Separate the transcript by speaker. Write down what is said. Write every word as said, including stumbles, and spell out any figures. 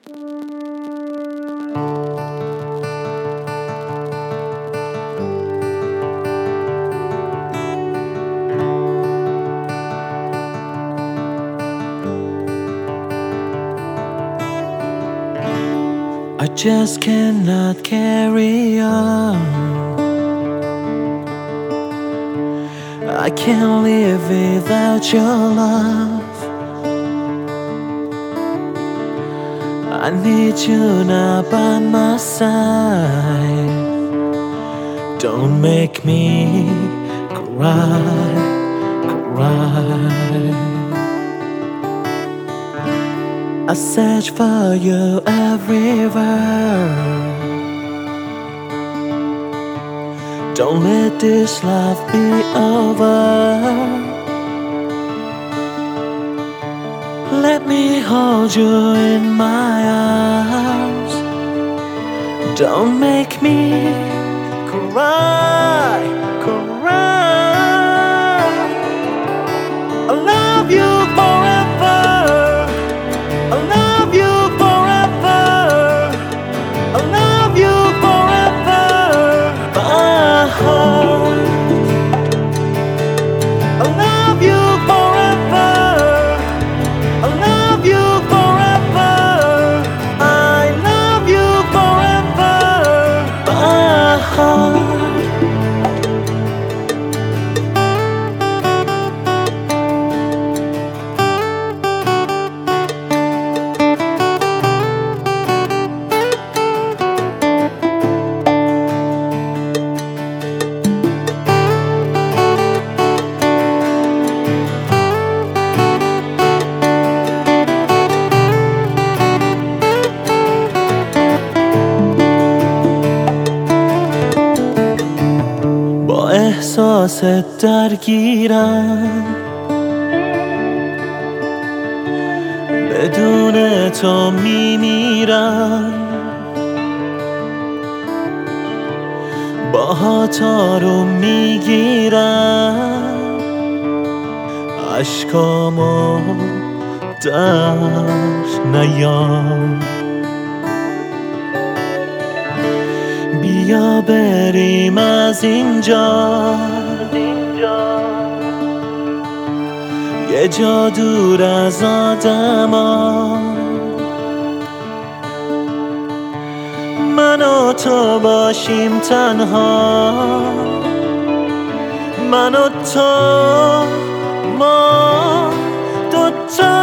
Speaker 1: I just cannot carry on. I can't live without your love. I need you now by my side. Don't make me cry, cry. I search for you everywhere. Don't let this love be over. Let me hold you in my arms. Don't make me cry, cry. I love you forever. I love you forever. I love you forever. My heart. I love you forever. I love you forever. I love you forever. My heart. با احساست درگیرم، بدون تو میمیرم. باهات آروم میگیرم، اشکامو در نیار. بیا بریم از اینجا، یه جا دور از آدما. من و تو باشیم تنها، من و تو، ما دوتا.